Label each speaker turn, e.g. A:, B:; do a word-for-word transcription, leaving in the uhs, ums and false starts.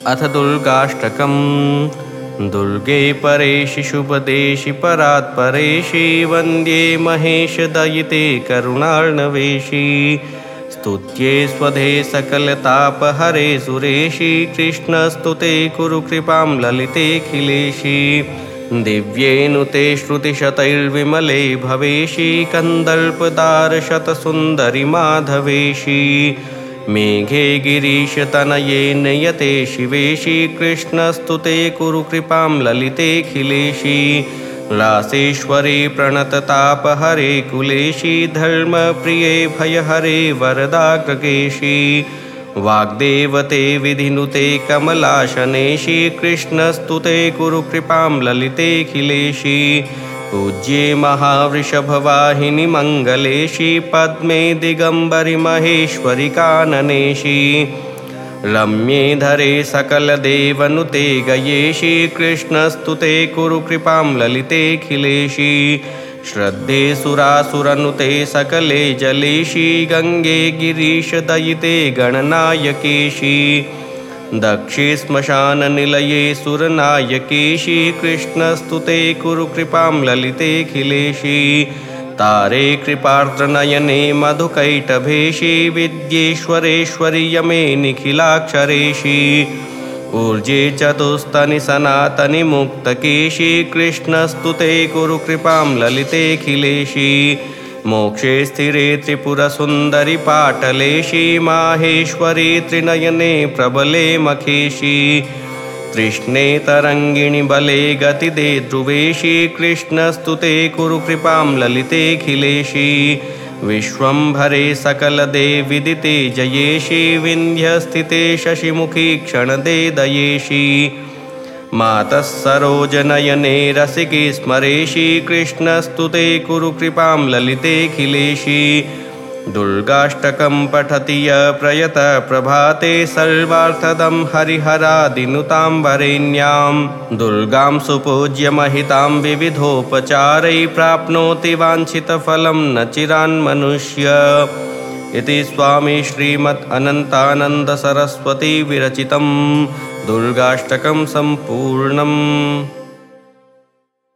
A: अथ दुर्गाष्टकम्। दुर्गे परेशि शुभदेशि परात् परेशि वन्द्ये महेशदयिते करुणार्णवेशि स्तुत्ये स्वधे सकलतापहरे सुरेशि कृष्णस्तुते कुरु कृपां ललितेऽखिलेशि दिव्येनुते श्रुतिशतैर्विमले भवेशि कन्दर्पदारशतसुन्दरि माधवेशि मेघे गिरीशतनये नयते शिवेशि कृष्णस्तुते कुरु कृपां ललितेऽखिलेशि रासेश्वरे प्रणततापहरे कुलेशि धर्मप्रिये भयहरे वरदाग्रगेशि वाग्देवते विधिनुते कमलाशनेशि कृष्णस्तुते कुरु कृपां ललितेऽखिलेशि पूज्ये महावृषभवाहिनि मङ्गलेशि पद्मे दिगम्बरि महेश्वरि काननेशि रम्ये धरे सकलदेवनुते गयेशि कृष्णस्तुते कुरु कृपां ललितेऽखिलेशि श्रद्धे सुरासुरनुते सकले जलेशि गङ्गे गिरीशदयिते गणनायकेशि दक्षे श्मशाननिलये सुरनायकेशि कृष्णस्तुते कुरु कृपां ललितेऽखिलेशि तारे कृपार्द्रनयने मधुकैटभेशि विद्येश्वरेश्वरि यमे निखिलाक्षरेशि ऊर्जे चतुस्तनि सनातनि मुक्तकेशि कृष्णस्तुते कुरु कृपां ललितेऽखिलेशि मोक्षे स्थिरे त्रिपुरसुन्दरि पाटलेशि माहेश्वरि त्रिनयने प्रबले मखेशि तृष्णे तरङ्गिणि बले गतिदे ध्रुवेशि कृष्णस्तुते कुरु कृपां ललितेऽखिलेशि विश्वम्भरे सकलदे विदिते जयेशि विन्ध्यस्थिते शशिमुखी क्षणदे दयेशि मातः सरोजनयने रसिके स्मरेशि कृष्णस्तुते कुरु कृपां ललितेऽखिलेशि दुर्गाष्टकं पठति य प्रयतः प्रभाते सर्वार्थदं हरिहरादिनुतां वरेण्यां दुर्गां सुपूज्य महितां विविधोपचारैः प्राप्नोति वाञ्छितफलं न चिरान्मनुष्य इति स्वामी श्रीमद् अनन्तानन्द सरस्वती विरचितं दुर्गाष्टकं सम्पूर्णम्।